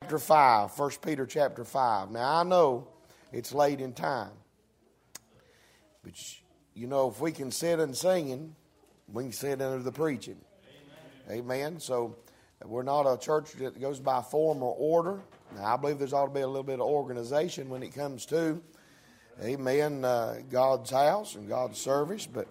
chapter 5. 1 Peter chapter 5. Now, I know it's late in time. But, you know, if we can sit and singing, we can sit under the preaching. Amen. So, we're not a church that goes by form or order. Now, I believe there's ought to be a little bit of organization when it comes to, amen, God's house and God's service. But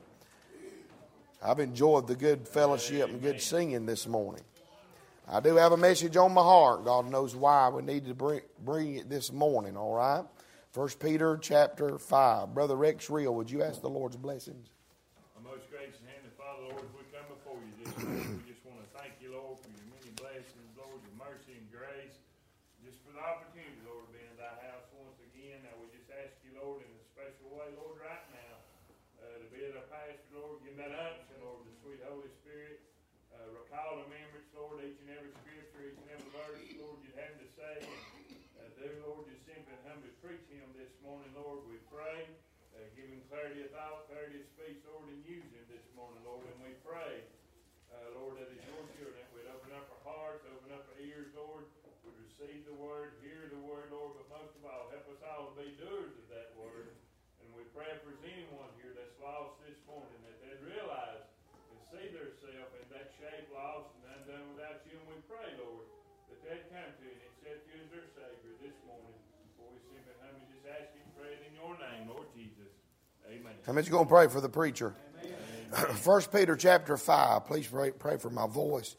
I've enjoyed the good fellowship and good singing this morning. I do have a message on my heart. God knows why we need to bring it this morning, all right? 1 Peter chapter 5. Brother Rex Reel, would you ask the Lord's blessings? Our most gracious and heavenly Father, Lord, as we come before you this morning, we just want to thank you, Lord, for your many blessings, Lord, your mercy and grace, just for the opportunity, Lord, to be in thy house once again. Now we just ask you, Lord, in a special way, Lord, right now, to be at our pastor, Lord, give that unction, Lord, the sweet Holy Spirit. Recall the remembrance, Lord, each and every scripture, each and every verse, Lord, you'd have to say. And do, Lord, just simply and humbly preach him this morning, Lord, we pray. Give him clarity of thought, clarity of speech, Lord, and use him this morning, Lord. And we pray, Lord, that as your children, we'd open up our hearts, open up our ears, Lord. We'd receive the word, hear the word, Lord, but most of all, help us all to be doers of that word. And we pray if there's anyone here that's lost this morning, that they'd realize and see themselves in that shape, lost and undone without you. And we pray, Lord, that they'd come to you and accept you as their Savior this morning. Before we simply humbly just ask you to pray it in your name, Lord Jesus. Amen. How much you going to pray for the preacher? 1 Peter chapter 5. Please pray for my voice.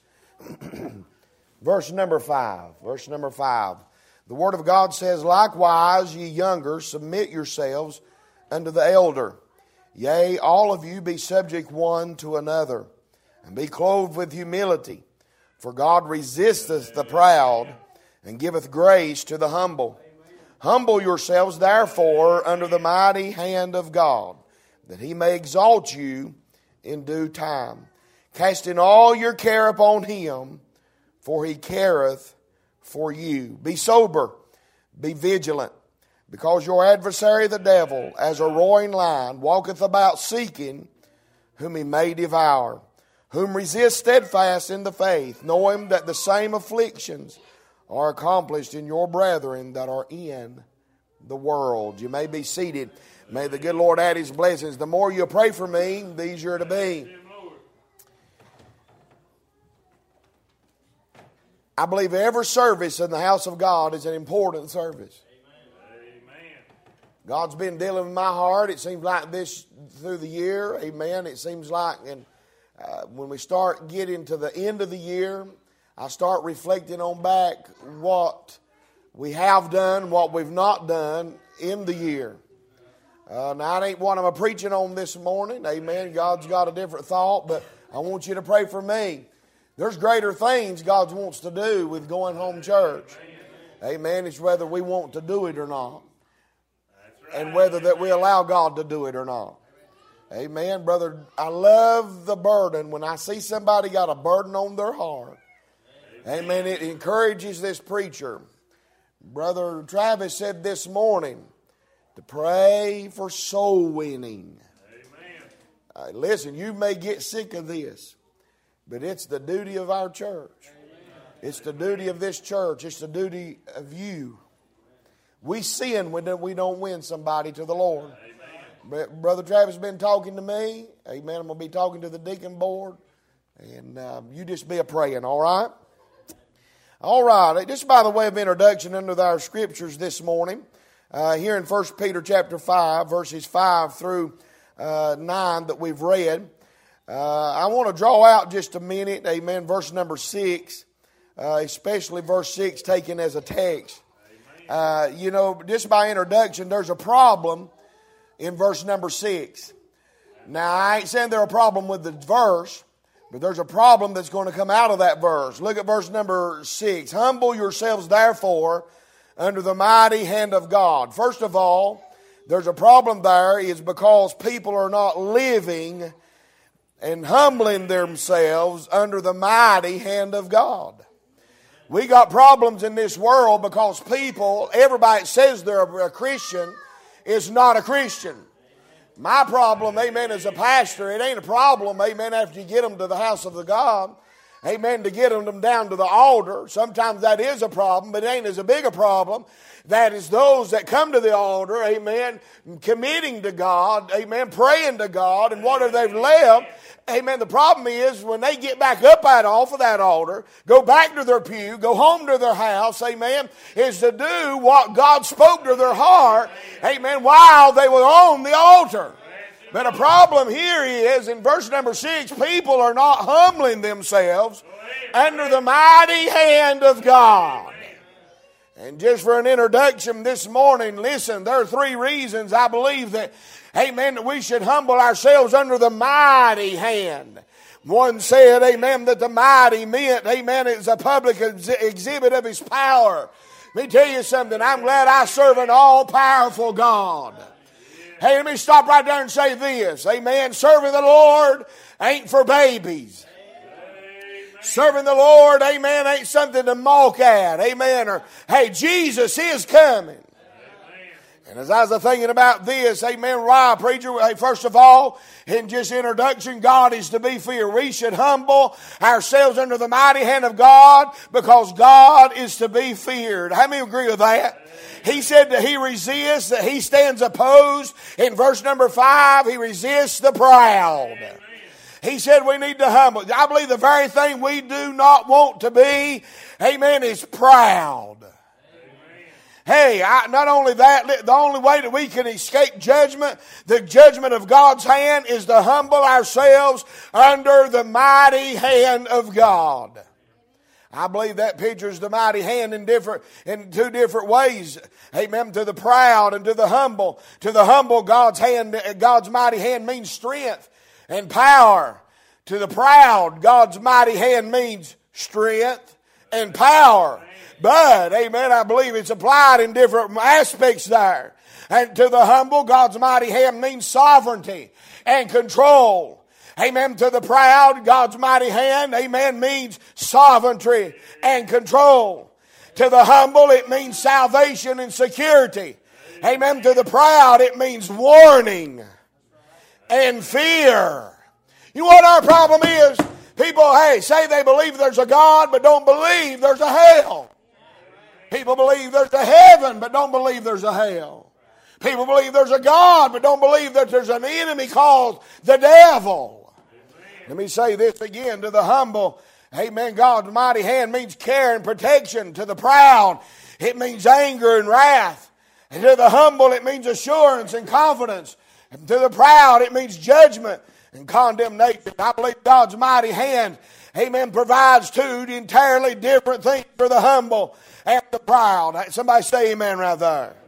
Verse number 5. Verse number 5. The Word of God says, likewise, ye younger, submit yourselves unto the elder. Yea, all of you be subject one to another, and be clothed with humility. For God resisteth the proud, and giveth grace to the humble. Humble yourselves, therefore, under the mighty hand of God, that he may exalt you in due time. Casting all your care upon him, for he careth for you. Be sober, be vigilant, because your adversary the devil, as a roaring lion, walketh about seeking whom he may devour. Whom resist steadfast in the faith, knowing that the same afflictions are accomplished in your brethren that are in the world. You may be seated. May the good Lord add his blessings. The more you pray for me, the easier to be. I believe every service in the house of God is an important service. God's been dealing with my heart. It seems like this through the year. Amen. It seems like when we start getting to the end of the year, I start reflecting on back what we have done, what we've not done in the year. Now, that ain't what I'm preaching on this morning. Amen. God's got a different thought, but I want you to pray for me. There's greater things God wants to do with going home church. Amen. It's whether we want to do it or not. And whether that we allow God to do it or not. Amen. Brother, I love the burden. When I see somebody got a burden on their heart. Amen. It encourages this preacher. Brother Travis said this morning to pray for soul winning. Amen. Listen, you may get sick of this, but it's the duty of our church. It's the duty of this church. It's the duty of you. We sin when we don't win somebody to the Lord. Amen. Brother Travis has been talking to me. Amen. I'm going to be talking to the deacon board. And you just be a praying, all right? All right. Just by the way of introduction under our scriptures this morning, here in 1 Peter chapter 5, verses 5 through 9 that we've read, I want to draw out just a minute, amen, verse number 6, especially verse 6 taken as a text. Just by introduction, there's a problem in verse number 6. Now, I ain't saying there's a problem with the verse, but there's a problem that's going to come out of that verse. Look at verse number 6. Humble yourselves, therefore, under the mighty hand of God. First of all, there's a problem there is because people are not living and humbling themselves under the mighty hand of God. We got problems in this world because everybody that says they're a Christian is not a Christian. My problem, amen, as a pastor, it ain't a problem, amen, after you get them to the house of the God. amen, to get them down to the altar. Sometimes that is a problem, but it ain't as a big a problem. That is those that come to the altar, amen, committing to God, amen, praying to God, and whatever they've left, amen. The problem is when they get back up off of that altar, go back to their pew, go home to their house, amen, is to do what God spoke to their heart, amen, while they were on the altar. But a problem here is, in verse number 6, people are not humbling themselves under the mighty hand of God. And just for an introduction this morning, listen, there are 3 reasons I believe that, amen, that we should humble ourselves under the mighty hand. One said, amen, that the mighty meant, amen, it's a public exhibit of His power. Let me tell you something, I'm glad I serve an all-powerful God. Hey, let me stop right there and say this. Amen. Serving the Lord ain't for babies. Serving the Lord, amen, ain't something to mock at. Amen. Or, hey, Jesus is coming. And as I was thinking about this, amen, why, preacher, hey, first of all, in just introduction, God is to be feared. We should humble ourselves under the mighty hand of God because God is to be feared. How many agree with that? He said that He resists, that He stands opposed. In verse number 5, He resists the proud. He said we need to humble. I believe the very thing we do not want to be, amen, is proud. Hey, not only that, the only way that we can escape judgment, the judgment of God's hand, is to humble ourselves under the mighty hand of God. I believe that pictures the mighty hand in 2 different ways. Amen. To the proud and to the humble. To the humble, God's mighty hand means strength and power. To the proud, God's mighty hand means strength and power. But, amen, I believe it's applied in different aspects there. And to the humble, God's mighty hand means sovereignty and control. Amen. To the proud, God's mighty hand, amen, means sovereignty and control. To the humble, it means salvation and security. Amen. To the proud, it means warning and fear. You know what our problem is? People, hey, say they believe there's a God, but don't believe there's a hell. People believe there's a heaven, but don't believe there's a hell. People believe there's a God, but don't believe that there's an enemy called the devil. Let me say this again. To the humble, amen, God's mighty hand means care and protection. To the proud, it means anger and wrath. And to the humble, it means assurance and confidence. And to the proud, it means judgment and condemnation. I believe God's mighty hand, amen, provides 2 entirely different things for the humble and the proud. Somebody say amen right there. Amen.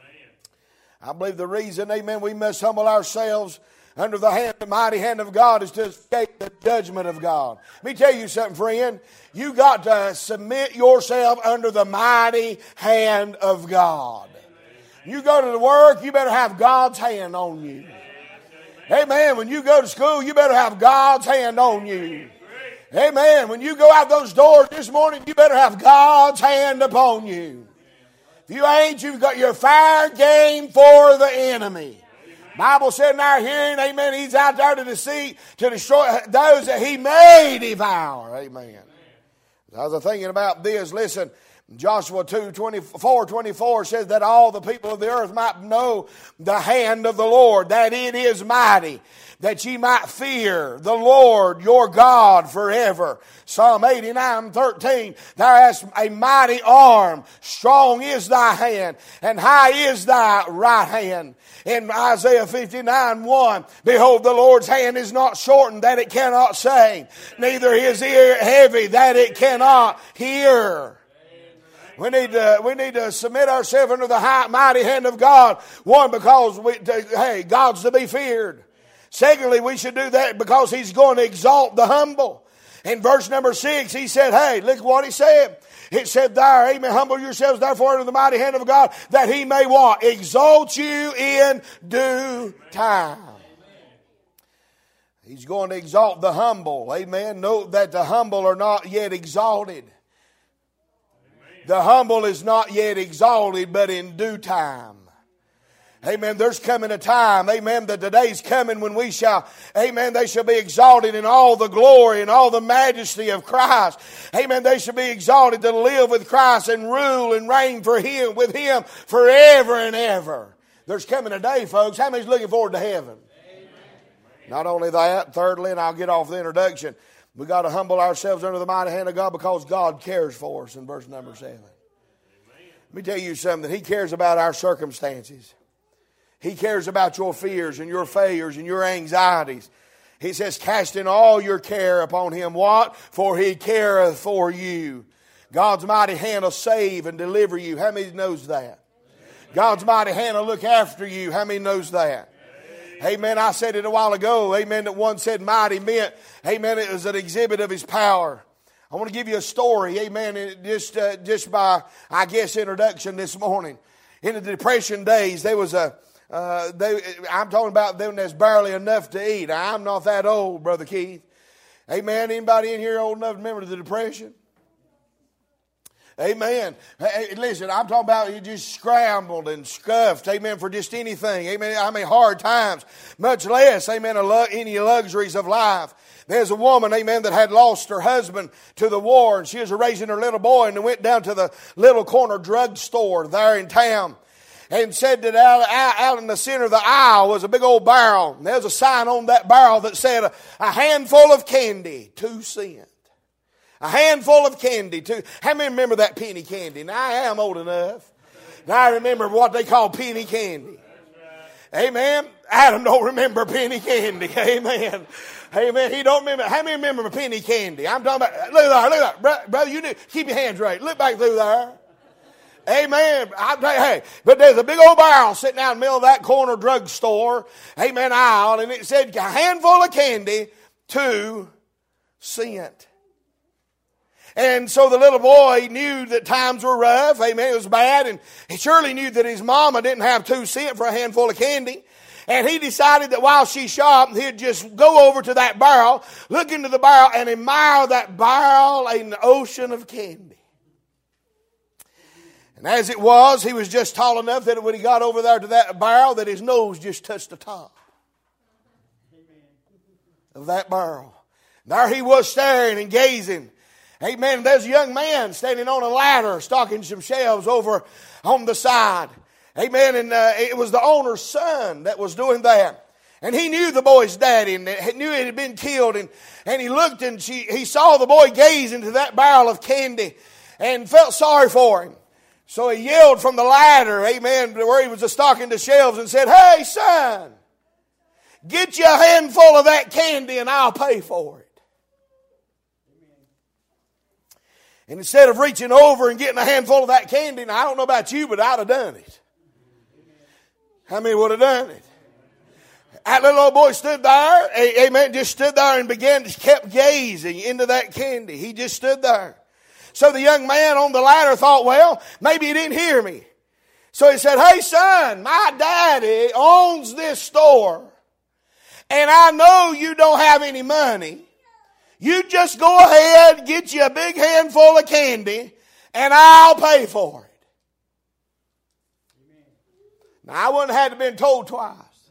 I believe the reason, amen, we must humble ourselves under the mighty hand of God is to escape the judgment of God. Let me tell you something, friend. You got to submit yourself under the mighty hand of God. You go to the work, you better have God's hand on you. Amen. When you go to school, you better have God's hand on you. Amen. When you go out those doors this morning, you better have God's hand upon you. If you ain't, you've got your fire game for the enemy. Bible said in our hearing, amen, He's out there to destroy those that He may devour. Amen. As I was thinking about this, listen, Joshua 2:24 says that all the people of the earth might know the hand of the Lord, that it is mighty, that ye might fear the Lord your God forever. Psalm 89:13, thou hast a mighty arm, strong is thy hand, and high is thy right hand. In Isaiah 59:1, behold, the Lord's hand is not shortened that it cannot save, neither his ear heavy that it cannot hear. We need to submit ourselves under the mighty hand of God. One, because God's to be feared. Secondly, we should do that because He's going to exalt the humble. In verse number 6, He said, hey, look what He said. It said there, amen, humble yourselves therefore under the mighty hand of God, that He may what? Exalt you in due time. He's going to exalt the humble. Amen. Note that the humble are not yet exalted. The humble is not yet exalted, but in due time. Amen. There's coming a time, amen, that the day's coming when we shall, amen, they shall be exalted in all the glory and all the majesty of Christ. Amen. They shall be exalted to live with Christ and rule and reign for Him, with Him forever and ever. There's coming a day, folks. How many's looking forward to heaven? Amen. Not only that, thirdly, and I'll get off the introduction, we got to humble ourselves under the mighty hand of God because God cares for us in verse number 7. Amen. Let me tell you something. He cares about our circumstances. He cares about your fears and your failures and your anxieties. He says, casting all your care upon Him. What? For He careth for you. God's mighty hand will save and deliver you. How many knows that? God's mighty hand will look after you. How many knows that? Amen. I said it a while ago. Amen. That one said mighty meant, amen, it was an exhibit of His power. I want to give you a story. Amen. Just by, I guess, introduction this morning. In the Depression days, there was I'm talking about them that's barely enough to eat. I'm not that old, Brother Keith. Amen. Anybody in here old enough to remember the Depression? Amen. Hey, listen, I'm talking about you just scrambled and scuffed, amen, for just anything. Amen. I mean, hard times, much less, amen, any luxuries of life. There's a woman, amen, that had lost her husband to the war, and she was raising her little boy, and went down to the little corner drugstore there in town. And said that out in the center of the aisle was a big old barrel. And there was a sign on that barrel that said, a handful of candy, 2 cents. A handful of candy, 2. How many remember that penny candy? Now, I am old enough. Now, I remember what they call penny candy. Amen. Adam don't remember penny candy. Amen. Amen. He don't remember. How many remember penny candy? I'm talking about, look there. Brother, you do. Keep your hands right. Look back through there. Amen. Hey, but there's a big old barrel sitting out in the middle of that corner drugstore, amen, aisle, and it said a handful of candy, 2 cents. And so the little boy knew that times were rough, amen, it was bad, and he surely knew that his mama didn't have 2 cents for a handful of candy. And he decided that while she shopped, he'd just go over to that barrel, look into the barrel, and admire that barrel, an ocean of candy. And as it was, he was just tall enough that when he got over there to that barrel, that his nose just touched the top of that barrel. There he was staring and gazing. Amen. There's a young man standing on a ladder stocking some shelves over on the side. Amen. And it was the owner's son that was doing that. And he knew the boy's daddy and knew it had been killed. And he looked and he saw the boy gaze into that barrel of candy and felt sorry for him. So he yelled from the ladder, amen, where he was stocking the shelves and said, "Hey, son, get you a handful of that candy and I'll pay for it." And instead of reaching over and getting a handful of that candy, now I don't know about you, but I'd have done it. How many would have done it? That little old boy stood there, amen, just stood there and kept gazing into that candy. He just stood there. So the young man on the ladder thought, well, maybe he didn't hear me. So he said, "Hey, son, my daddy owns this store. And I know you don't have any money. You just go ahead, get you a big handful of candy, and I'll pay for it." Now, I wouldn't have had to been told twice.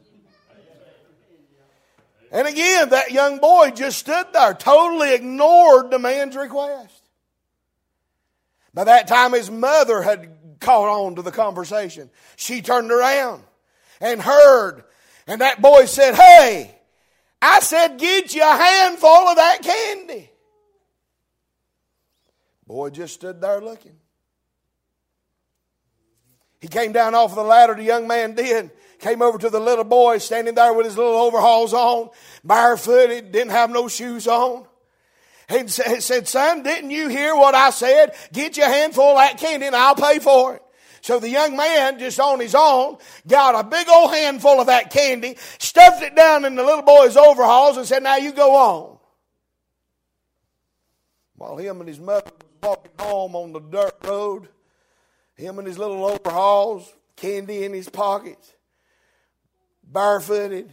And again, that young boy just stood there, totally ignored the man's request. By that time, his mother had caught on to the conversation. She turned around and heard. And that boy said, "Hey, I said get you a handful of that candy." Boy just stood there looking. He came down off of the ladder, the young man did. Came over to the little boy standing there with his little overalls on, barefooted, didn't have no shoes on. He said, "Son, didn't you hear what I said? Get you a handful of that candy and I'll pay for it." So the young man, just on his own, got a big old handful of that candy, stuffed it down in the little boy's overalls and said, "Now you go on." While him and his mother was walking home on the dirt road, him and his little overalls, candy in his pockets, barefooted.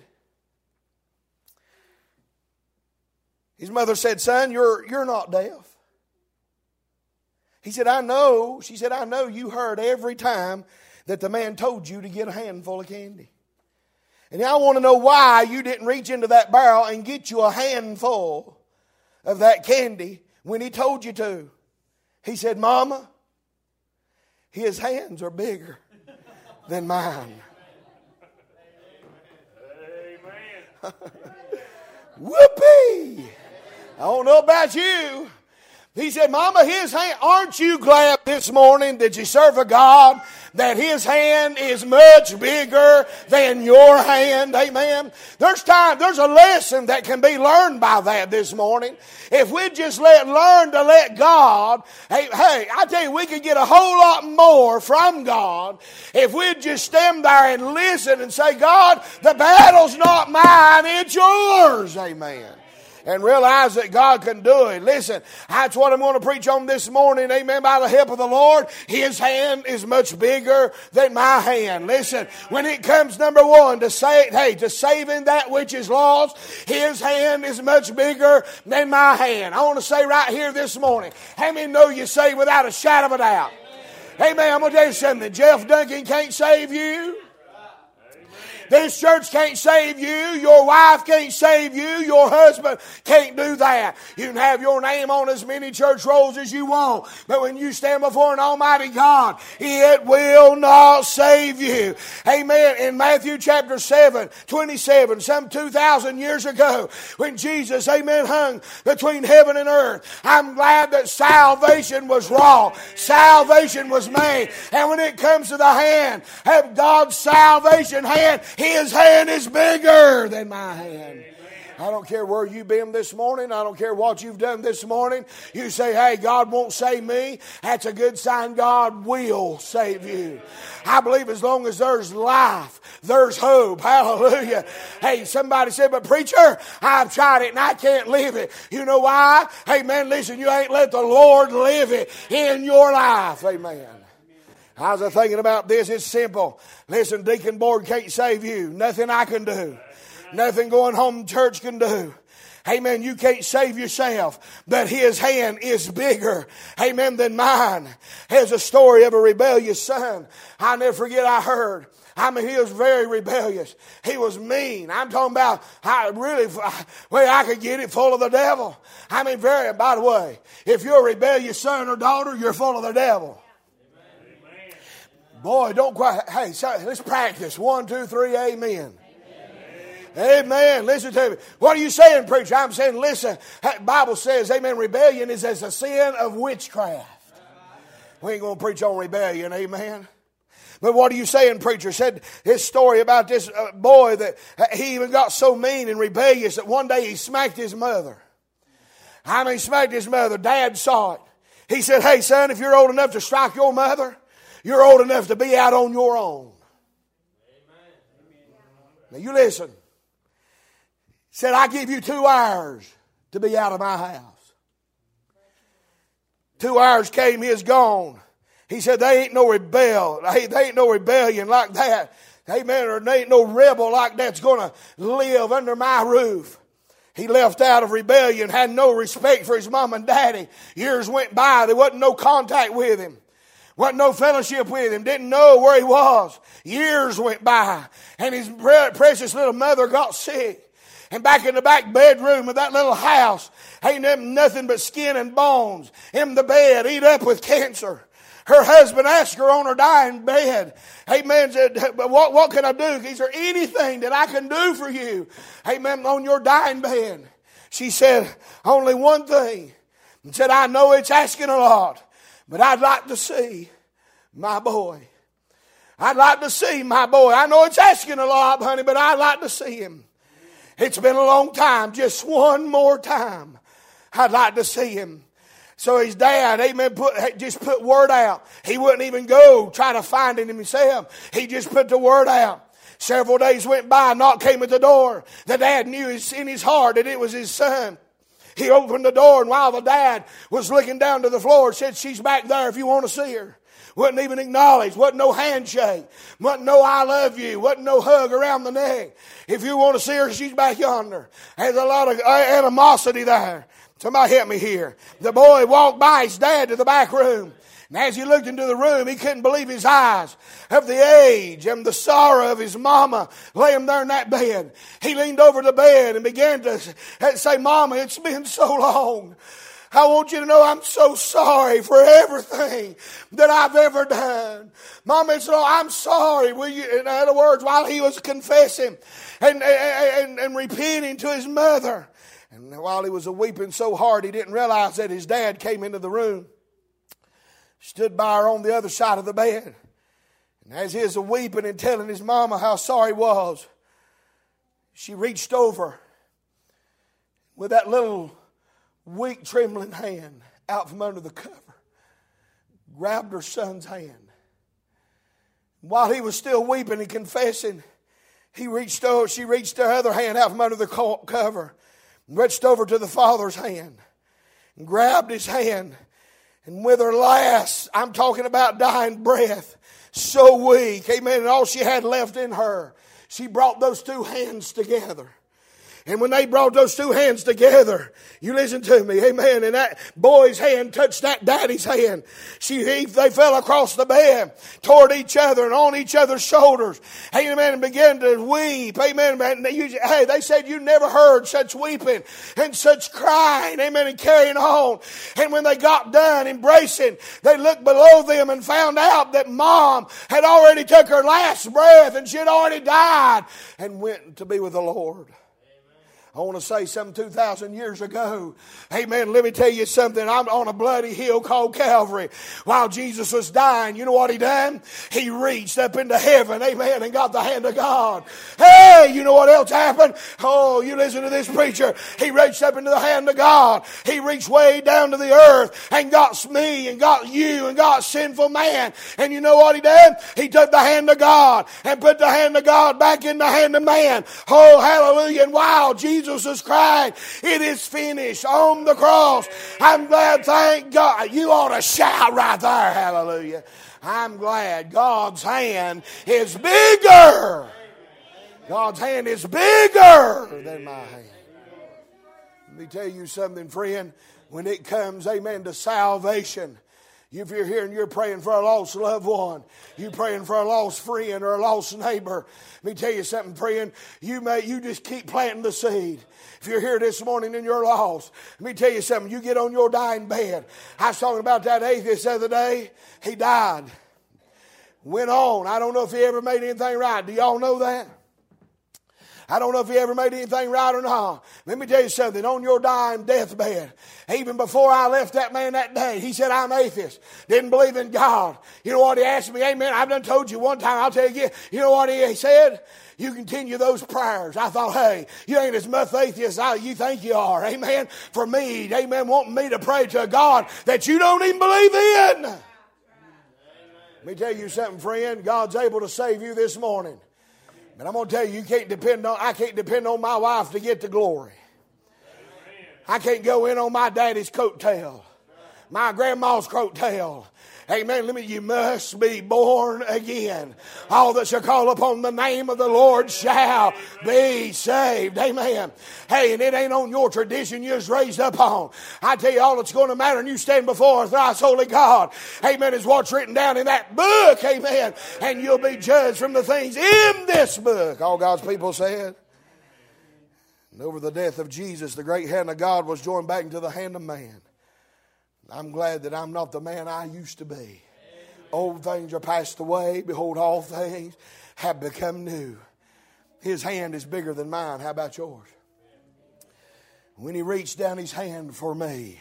His mother said, "Son, you're not deaf." He said, "I know." She said, "I know you heard every time that the man told you to get a handful of candy. And I want to know why you didn't reach into that barrel and get you a handful of that candy when he told you to. He said, Mama, his hands are bigger than mine. Amen. Whoopee! I don't know about you. He said, Mama, his hand, aren't you glad this morning that you serve a God that his hand is much bigger than your hand? Amen. There's a lesson that can be learned by that this morning. If we just learn to let God, hey, I tell you, we could get a whole lot more from God if we'd just stand there and listen and say, God, the battle's not mine, it's yours. Amen. And realize that God can do it. Listen, that's what I'm going to preach on this morning. Amen. By the help of the Lord, his hand is much bigger than my hand. Listen, when it comes, number one, to saving that which is lost, his hand is much bigger than my hand. I want to say right here this morning, how many know you saved without a shadow of a doubt? Amen. I'm going to tell you something. Jeff Duncan can't save you. This church can't save you. Your wife can't save you. Your husband can't do that. You can have your name on as many church rolls as you want. But when you stand before an almighty God, it will not save you. Amen. In Matthew chapter 7:27, some 2,000 years ago, when Jesus, amen, hung between heaven and earth, I'm glad that salvation was wrought. Salvation was made. And when it comes to the hand of God's salvation hand, his hand is bigger than my hand. I don't care where you've been this morning. I don't care what you've done this morning. You say, hey, God won't save me. That's a good sign. God will save you. I believe as long as there's life, there's hope. Hallelujah. Hey, somebody said, but preacher, I've tried it and I can't live it. You know why? Hey, man, listen, you ain't let the Lord live it in your life. Amen. I was thinking about this. It's simple. Listen, deacon board can't save you. Nothing I can do. Nothing going home to church can do. Amen. You can't save yourself. But his hand is bigger, amen, than mine. Here's a story of a rebellious son. I'll never forget I heard. I mean, he was very rebellious. He was mean. I'm talking about how really, well, I could get it full of the devil. I mean, by the way, if you're a rebellious son or daughter, you're full of the devil. Boy, don't quite. Hey, let's practice. 1, 2, 3, amen. Amen. Listen to me. What are you saying, preacher? I'm saying, listen. The Bible says, amen, rebellion is as a sin of witchcraft. We ain't going to preach on rebellion, amen. But what are you saying, preacher? Said his story about this boy that he even got so mean and rebellious that one day he smacked his mother. I mean, smacked his mother. Dad saw it. He said, hey, son, if you're old enough to strike your mother, you're old enough to be out on your own. Now you listen. Said, I give you 2 hours to be out of my house. 2 hours came, he is gone. He said, they ain't no rebellion like that. Amen. Or there ain't no rebel like that's going to live under my roof. He left out of rebellion, had no respect for his mom and daddy. Years went by, there wasn't no contact with him. Wasn't no fellowship with him. Didn't know where he was. Years went by. And his precious little mother got sick. And back in the back bedroom of that little house, ain't nothing but skin and bones. In the bed, eat up with cancer. Her husband asked her on her dying bed, amen, said, what can I do? Is there anything that I can do for you? Amen, on your dying bed. She said, only one thing. And said, I know it's asking a lot, but I'd like to see my boy. I'd like to see my boy. I know it's asking a lot, honey, but I'd like to see him. It's been a long time. Just one more time. I'd like to see him. So his dad, amen, just put word out. He wouldn't even go try to find him himself. He just put the word out. Several days went by, knock came at the door. The dad knew in his heart that it was his son. He opened the door, and while the dad was looking down to the floor, said, she's back there if you want to see her. Wouldn't even acknowledge. Wasn't no handshake. Wasn't no I love you. Wasn't no hug around the neck. If you want to see her, she's back yonder. There's a lot of animosity there. Somebody help me here. The boy walked by his dad to the back room. And as he looked into the room, he couldn't believe his eyes of the age and the sorrow of his mama laying there in that bed. He leaned over the bed and began to say, Mama, it's been so long. I want you to know I'm so sorry for everything that I've ever done. Mama, I'm sorry. Will you? In other words, while he was confessing and repenting to his mother, and while he was weeping so hard, he didn't realize that his dad came into the room, stood by her on the other side of the bed. And as he was weeping and telling his mama how sorry he was, she reached over with that little weak, trembling hand out from under the cover, grabbed her son's hand. While he was still weeping and confessing, she reached her other hand out from under the cover, and reached over to the father's hand, and grabbed his hand. And with her last, I'm talking about dying breath, so weak, amen, and all she had left in her, she brought those two hands together. And when they brought those two hands together, you listen to me, amen, and that boy's hand touched that daddy's hand. They fell across the bed toward each other and on each other's shoulders, amen, and began to weep, amen. They said you never heard such weeping and such crying, amen, and carrying on. And when they got done embracing, they looked below them and found out that Mom had already took her last breath and she had already died and went to be with the Lord. I want to say something 2,000 years ago. Amen. Let me tell you something. I'm on a bloody hill called Calvary. While Jesus was dying, you know what he done? He reached up into heaven. Amen. And got the hand of God. Hey, you know what else happened? Oh, you listen to this preacher. He reached up into the hand of God. He reached way down to the earth and got me and got you and got sinful man. And you know what he done? He took the hand of God and put the hand of God back in the hand of man. Oh, hallelujah. And wow, Jesus was crying, it is finished on the cross. I'm glad, thank God. You ought to shout right there, hallelujah. I'm glad God's hand is bigger. God's hand is bigger than my hand. Let me tell you something, friend. When it comes, amen, to salvation, if you're here and you're praying for a lost loved one, you're praying for a lost friend or a lost neighbor, let me tell you something, friend. You just keep planting the seed. If you're here this morning and you're lost, let me tell you something. You get on your dying bed. I was talking about that atheist the other day. He died. Went on. I don't know if he ever made anything right. Do y'all know that? I don't know if he ever made anything right or not. Let me tell you something. On your dying deathbed, even before I left that man that day, he said, I'm atheist. Didn't believe in God. You know what he asked me? Amen. I've done told you one time. I'll tell you again. You know what he said? You continue those prayers. I thought, hey, you ain't as much atheist as you think you are. Amen. For me, amen, wanting me to pray to a God that you don't even believe in. Let me tell you something, friend. God's able to save you this morning. But I'm going to tell you, I can't depend on my wife to get the glory. I can't go in on my daddy's coattail, my grandma's coattail. Amen. You must be born again. All that shall call upon the name of the Lord shall be saved. Amen. Hey, and it ain't on your tradition you was raised up on. I tell you, all that's going to matter when you stand before a thrice holy God, amen, is what's written down in that book. Amen. And you'll be judged from the things in this book. All God's people said. And over the death of Jesus, the great hand of God was joined back into the hand of man. I'm glad that I'm not the man I used to be. Amen. Old things are passed away. Behold, all things have become new. His hand is bigger than mine. How about yours? When he reached down his hand for me,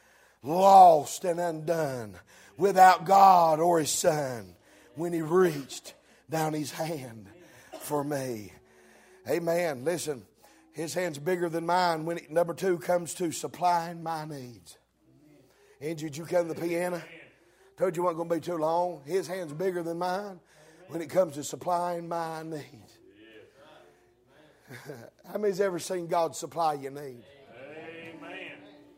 lost and undone, without God or his son, when he reached down his hand for me. Amen. Listen, his hand's bigger than mine when number two comes to supplying my needs. Angie, did you come to the piano? Told you it wasn't going to be too long. His hand's bigger than mine when it comes to supplying my needs. How many's ever seen God supply your need? Amen.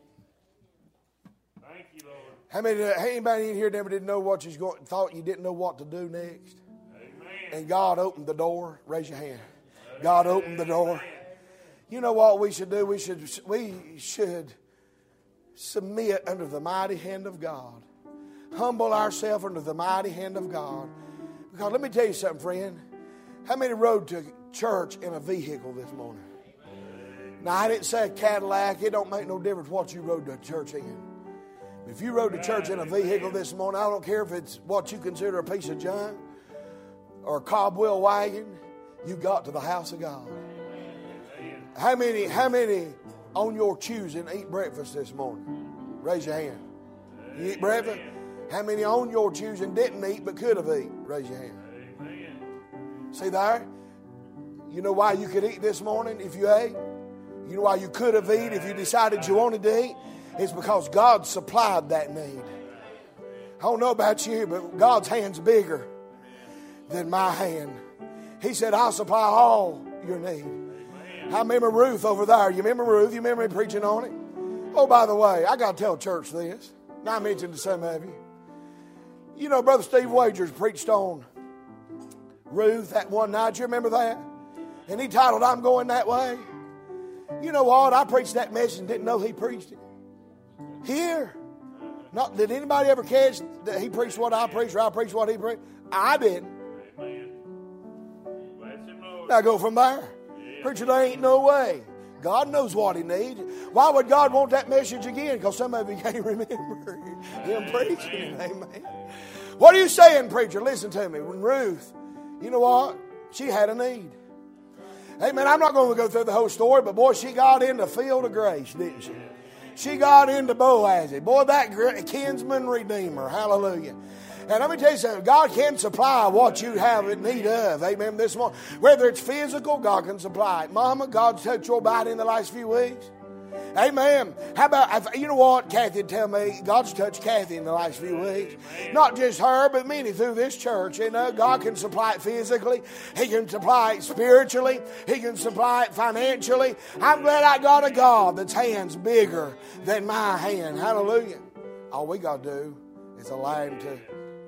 Thank you, Lord. How many? Anybody in here never did know what you thought you didn't know what to do next? Amen. And God opened the door. Raise your hand. God opened the door. You know what we should do? We should submit under the mighty hand of God. humble ourselves under the mighty hand of God. Because let me tell you something, friend. How many rode to church in a vehicle this morning? Now, I didn't say a Cadillac. It don't make no difference what you rode to church in. If you rode to church in a vehicle this morning, I don't care if it's what you consider a piece of junk or a cobwheel wagon, you got to the house of God. How many on your choosing eat breakfast this morning? Raise your hand. You eat breakfast? How many on your choosing didn't eat but could have eaten? Raise your hand. See there? You know why you could eat this morning if you ate? You know why you could have eaten if you decided you wanted to eat? It's because God supplied that need. I don't know about you, but God's hand's bigger than my hand. He said, I'll supply all your need. I remember Ruth over there. You remember Ruth? You remember me preaching on it? Oh, by the way, I got to tell church this. Now I mentioned to some of you. You know, Brother Steve Wagers preached on Ruth that one night. You remember that? And he titled, I'm Going That Way. You know what? I preached that message and didn't know he preached it. Here. Not, did anybody ever catch that he preached what I preached or I preached what he preached? I didn't. Now go from there. Preacher, there ain't no way. God knows what he needs. Why would God want that message again? Because some of you can't remember him preaching it. Amen. What are you saying, preacher? Listen to me. When Ruth, you know what? She had a need. Amen. I'm not going to go through the whole story, but boy, she got in the field of grace, didn't she? She got into Boaz. Boy, that kinsman redeemer. Hallelujah. And let me tell you something. God can supply what you have in need of. Amen. This morning, whether it's physical, God can supply it. Mama, God's touched your body in the last few weeks. Amen. How about, you know what? Kathy tell me, God's touched Kathy in the last few weeks. Not just her, but many through this church. You know, God can supply it physically. He can supply it spiritually. He can supply it financially. I'm glad I got a God that's hands bigger than my hand. Hallelujah. All we got to do is allow him to,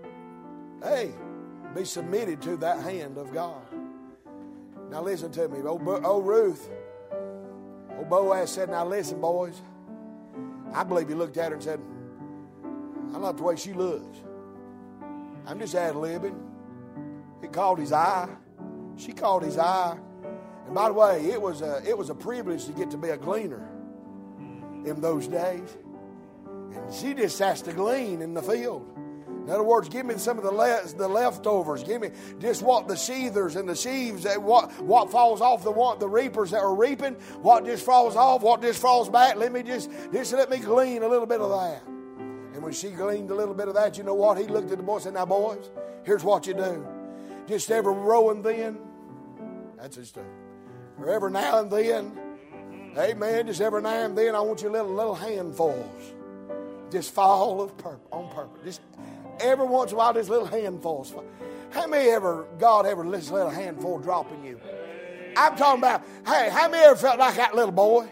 be submitted to that hand of God. Now listen to me. Old Ruth. Old Boaz said, now listen, boys. I believe he looked at her and said, I like the way she looks. I'm just ad-libbing. He called his eye. She called his eye. And by the way, it was a privilege to get to be a gleaner in those days. And she just has to glean in the field. In other words, give me some of the leftovers. Give me just what the sheathers and the sheaves, what falls off the reapers that are reaping, what just falls off, what just falls back. Let me let me glean a little bit of that. And when she gleaned a little bit of that, you know what? He looked at the boys and said, now boys, here's what you do. Just every row and then, that's his stuff. Or every now and then, amen, just every now and then, I want you little handfuls. Just fall on purpose. Just every once in a while, just little handfuls. How many God ever let a little handful drop in you? I'm talking about, hey, how many ever felt like that little boy?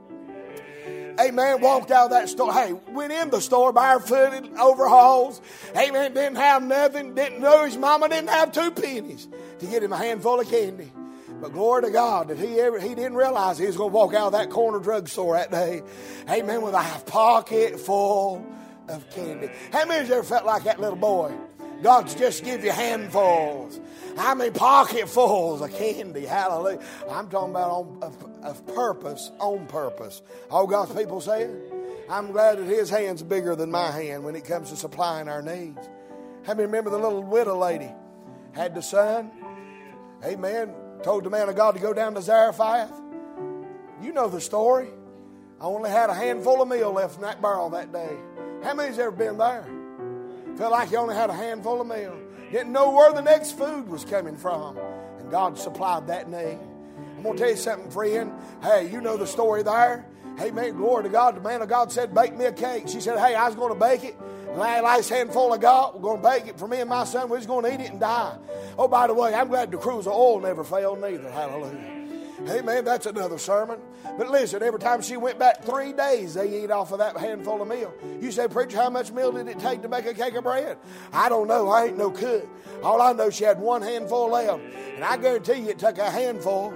Amen. Walked out of that store. Hey, went in the store barefooted, overalls. Amen. Didn't have nothing. Didn't know his mama didn't have 2 pennies to get him a handful of candy. But glory to God that he didn't realize he was going to walk out of that corner drugstore that day. Amen. With a pocket full of candy. How many of you ever felt like that little boy? God's just give you handfuls. I mean pocketfuls of candy. Hallelujah. I'm talking about of purpose, on purpose. All God's people say it. I'm glad that his hand's bigger than my hand when it comes to supplying our needs. How many remember the little widow lady? Had the son. Amen. Told the man of God to go down to Zarephath. You know the story. I only had a handful of meal left in that barrel that day. How many's ever been there? Felt like you only had a handful of meal. Didn't know where the next food was coming from. And God supplied that need. I'm going to tell you something, friend. Hey, you know the story there. Hey, man, glory to God. The man of God said, bake me a cake. She said, hey, I was going to bake it. And that last handful I got, we're going to bake it for me and my son. We're just going to eat it and die. Oh, by the way, I'm glad the cruise of oil never failed neither. Hallelujah. Amen. That's another sermon. But listen, every time she went back 3 days, they eat off of that handful of meal. You say, preacher, how much meal did it take to make a cake of bread? I don't know. I ain't no cook. All I know, she had 1 handful left. And I guarantee you it took a handful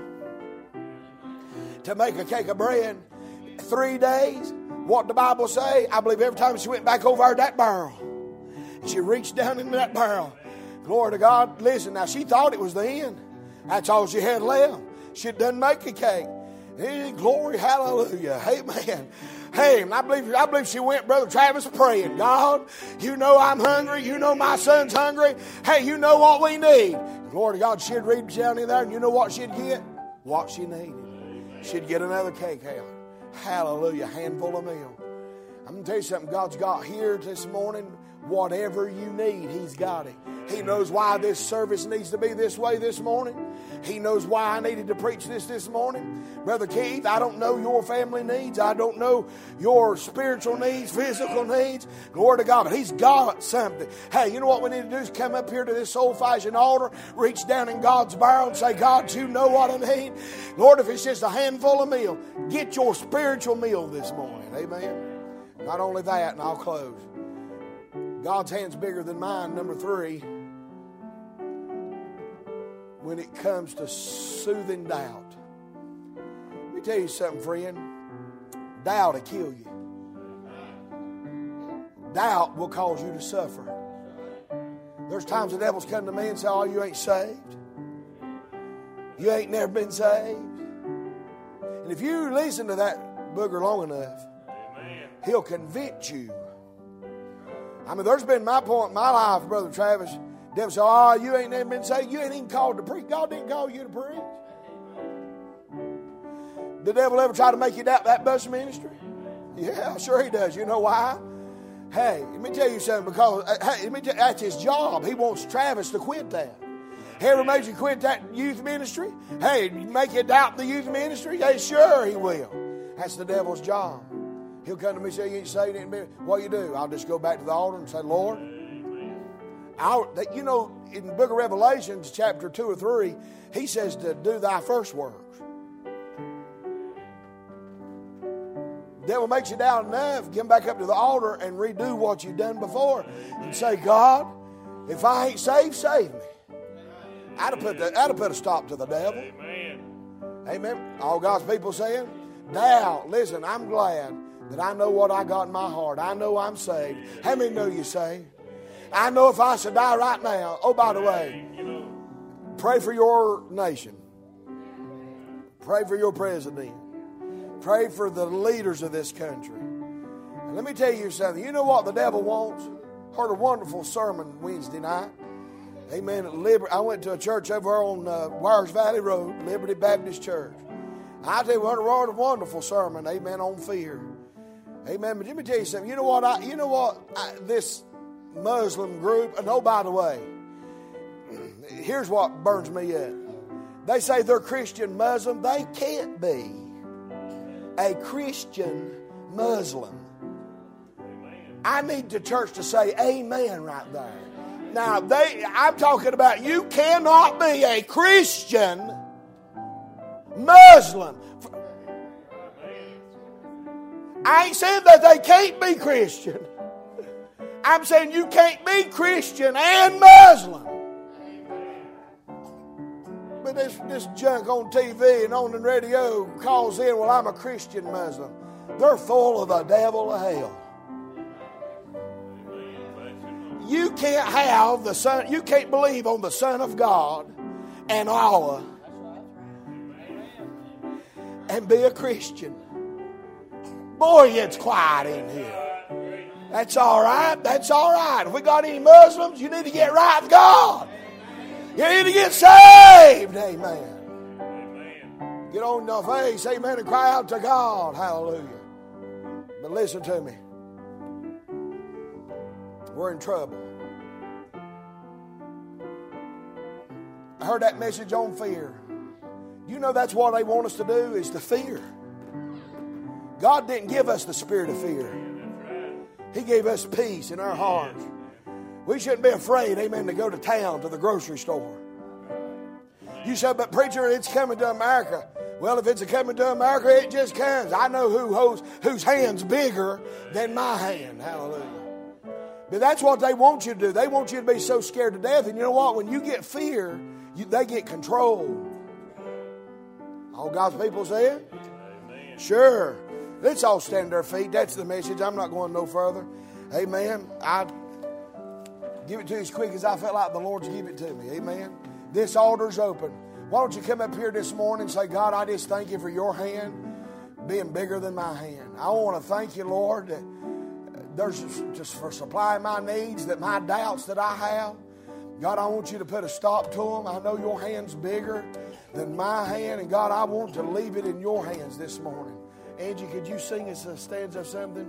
to make a cake of bread. 3 days. What the Bible say? I believe every time she went back over that barrel, She reached down into that barrel. Glory to God. Listen, now she thought it was the end. That's all she had left. She done make a cake. Hey, glory, hallelujah. Amen. Hey, I believe she went, Brother Travis, praying. God, you know I'm hungry. You know my son's hungry. Hey, you know what we need. Glory to God, she'd reach down in there, and you know what she'd get? What she needed. She'd get another cake out. Hallelujah, handful of meal. I'm going to tell you something. God's got here this morning. Whatever you need, He's got it. He knows why this service needs to be this way this morning. He knows why I needed to preach this morning. Brother Keith, I don't know your family needs. I don't know your spiritual needs, physical needs. Glory to God. But He's got something. Hey, you know what we need to do is come up here to this old-fashioned altar, reach down in God's barrel and say, God, you know what I need. Lord, if it's just a handful of meal, get your spiritual meal this morning. Amen. Not only that, and I'll close. God's hand's bigger than mine. Number 3, when it comes to soothing doubt. Let me tell you something, friend. Doubt will kill you. Doubt will cause you to suffer. There's times the devil's come to me and say, oh, you ain't saved. You ain't never been saved. And if you listen to that booger long enough, he'll convince you. I mean, there's been my point in my life, Brother Travis. The devil said, oh, you ain't never been saved. You ain't even called to preach. God didn't call you to preach. The devil ever try to make you doubt that bus ministry? Yeah, sure he does. You know why? Hey, let me tell you something. Because that's his job. He wants Travis to quit that. He ever made you quit that youth ministry? Hey, make you doubt the youth ministry? Yeah, sure he will. That's the devil's job. He'll come to me and say, you ain't saved. What do you do? I'll just go back to the altar and say, Lord, you know, in the book of Revelations, chapter 2 or 3, he says to do thy first works. The devil makes you down enough, come back up to the altar and redo what you've done before. And say, God, if I ain't saved, save me. That'll put a stop to the devil. Amen. Amen. All God's people saying, doubt. Listen, I'm glad that I know what I got in my heart. I know I'm saved. How many know you're saved? I know if I should die right now. Oh, by the way, pray for your nation. Pray for your president. Pray for the leaders of this country. And let me tell you something. You know what the devil wants? Heard a wonderful sermon Wednesday night. Amen. I went to a church over on Wires Valley Road, Liberty Baptist Church. I tell you what, a wonderful sermon. Amen. On fear. Amen. But let me tell you something. You know what? This Muslim group. And oh, by the way, here's what burns me up. They say they're Christian Muslim. They can't be a Christian Muslim. I need the church to say amen right there. Now, I'm talking about you cannot be a Christian Muslim. I ain't saying that they can't be Christian. I'm saying you can't be Christian and Muslim. But this junk on TV and on the radio calls in, well, I'm a Christian Muslim. They're full of the devil of hell. You can't have the Son, you can't believe on the Son of God and Allah and be a Christian. Boy, it's quiet in here. That's all right. That's all right. If we got any Muslims, you need to get right with God. You need to get saved. Amen. Get on your face. Amen. And cry out to God. Hallelujah. But listen to me. We're in trouble. I heard that message on fear. You know that's what they want us to do, is to fear. God didn't give us the spirit of fear. He gave us peace in our hearts. We shouldn't be afraid, amen, to go to town, to the grocery store. You said, but preacher, it's coming to America. Well, if it's coming to America, it just comes. I know whose hand's bigger than my hand. Hallelujah. But that's what they want you to do. They want you to be so scared to death. And you know what? When you get fear, they get control. All God's people say it? Amen. Sure. Let's all stand to our feet. That's the message. I'm not going no further. Amen. Give it to you as quick as I felt like the Lord's give it to me. Amen. This altar's open. Why don't you come up here this morning and say, God, I just thank you for your hand being bigger than my hand. I want to thank you, Lord, that there's just for supplying my needs, that my doubts that I have, God, I want you to put a stop to them. I know your hand's bigger than my hand, and God, I want to leave it in your hands this morning. Angie, could you sing us a stanza of something?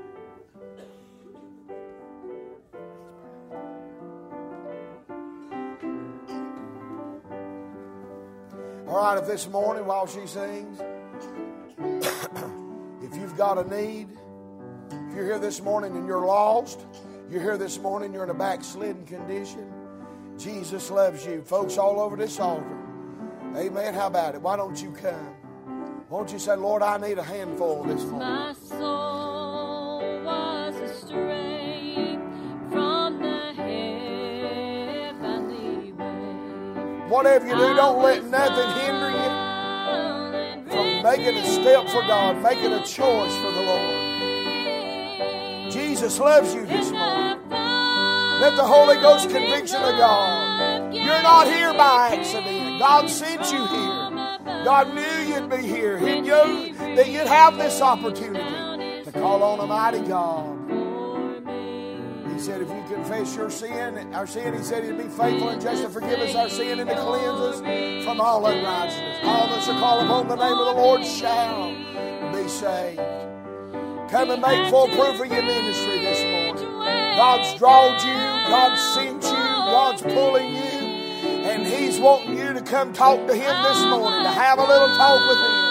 All right, if this morning while she sings, if you've got a need, if you're here this morning and you're lost, you're here this morning, you're in a backslidden condition, Jesus loves you. Folks all over this altar. Amen. How about it? Why don't you come? Won't you say, Lord, I need a handful this morning. My soul was astray from the heavenly way. Whatever you do, don't let nothing hinder you from making a step for God, making a choice for the Lord. Jesus loves you this morning. Let the Holy Ghost conviction of God. You're not here by accident. God sent you here. God knew you'd be here. He knew that you'd have this opportunity to call on a mighty God. He said, if you confess your sin, our sin, He said He'd be faithful and just to forgive us our sin and to cleanse us from all unrighteousness. All that shall call upon the name of the Lord shall be saved. Come and make full proof of your ministry this morning. God's drawed you, God's sent you, God's pulling you, and He's wanting you to come talk to Him this morning, to have a little talk with Him.